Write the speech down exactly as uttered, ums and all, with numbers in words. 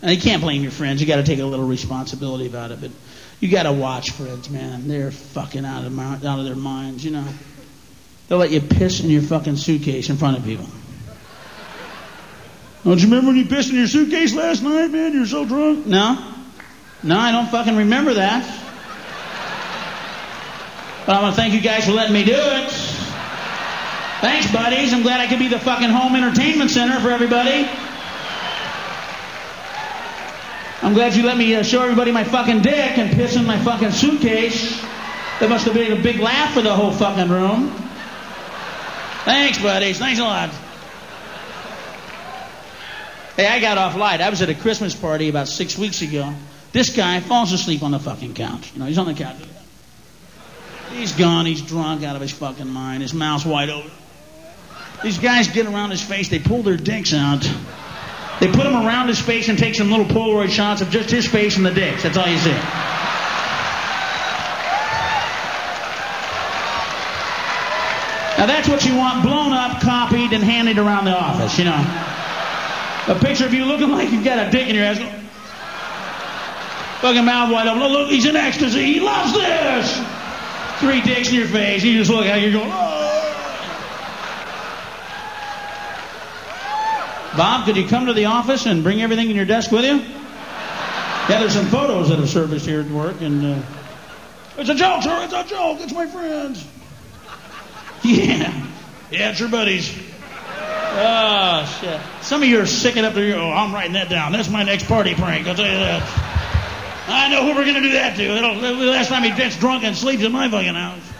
And you can't blame your friends. You got to take a little responsibility about it. But you got to watch friends, man. They're fucking out of, out of their minds, you know. They'll let you piss in your fucking suitcase in front of people. Don't you remember when you pissed in your suitcase last night, man? You're so drunk. No. No, I don't fucking remember that. But I want to thank you guys for letting me do it. Thanks, buddies. I'm glad I could be the fucking home entertainment center for everybody. I'm glad you let me uh, show everybody my fucking dick and piss in my fucking suitcase. That must have been a big laugh for the whole fucking room. Thanks, buddies. Thanks a lot. Hey, I got off light. I was at a Christmas party about six weeks ago. This guy falls asleep on the fucking couch. You know, he's on the couch. He's gone. He's drunk out of his fucking mind. His mouth's wide open. These guys get around his face. They pull their dicks out. They put them around his face and take some little Polaroid shots of just his face and the dicks. That's all you see. Now that's what you want blown up, copied, and handed around the office, you know. A picture of you looking like you've got a dick in your ass. Fucking mouth wide open. Look, look, he's in ecstasy. He loves this. Three dicks in your face. You just look at you're going, oh. Bob, could you come to the office and bring everything in your desk with you? Yeah, there's some photos that have surfaced here at work, and uh, it's a joke, sir. It's a joke. It's my friends. Yeah. Yeah, it's your buddies. Oh, shit. Some of you are sicking up there. Oh, I'm writing that down. That's my next party prank. I'll tell you that. I know who we're going to do that to. It'll, the last time he gets drunk and sleeps in my fucking house.